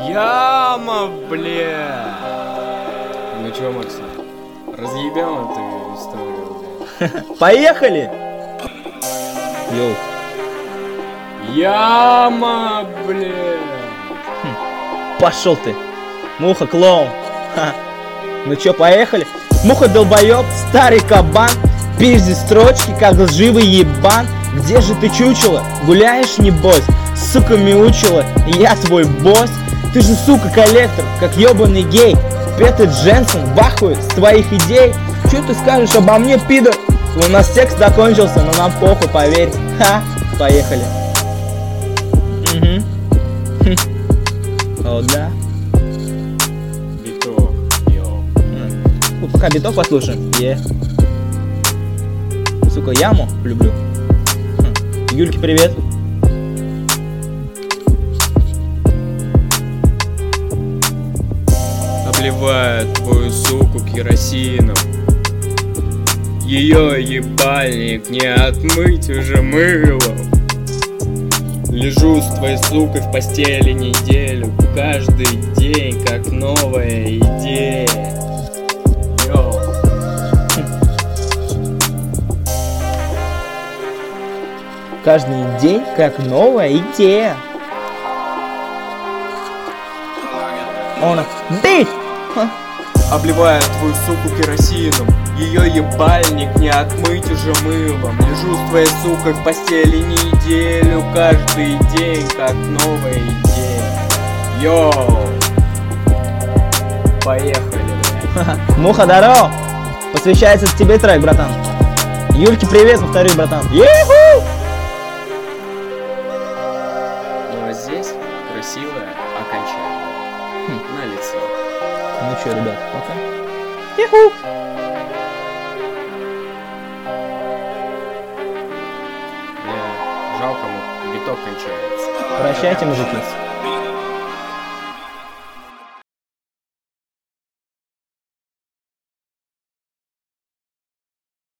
Яма, бля. Ну чё, Максим, разъебем эту историю, бля. Поехали! Йоу. Яма, бля. Пошел ты. Муха, клоун. Ха. Ну чё, поехали? Муха, долбоёб, старый кабан. Пиздит строчки, как лживый ебан. Где же ты, чучело? Гуляешь, небось? С суками учила, я твой босс. Ты же, сука, коллектор, как ёбаный гей. Петер Дженсен бахует с твоих идей. Чё ты скажешь обо мне, пидор? У нас текст закончился, но нам похуй, поверь. Ха, поехали. О, да. Биток, йоу. Ну, пока биток послушаем. Сука, яму люблю. Юльке привет. Обливают твою суку керосином. Ее ебальник не отмыть уже мылом. Лежу с твоей сукой в постели неделю. Каждый день как новая идея. Йоу. Каждый день как новая идея. Она бей! Обливают твою суку керосином. Ее ебальник не отмыть уже мылом. Лежу с твоей сукой в постели неделю. Каждый день как новая идея. Йоу. Поехали, блядь. Муха, здорово! Посвящается тебе трек, братан. Юльке привет, повторю, братан. Еху! Ну а здесь красивое окончание. На лицо. Ну чё, ребят, пока. Еху! Жалко, биток кончается. Прощайте, мужики.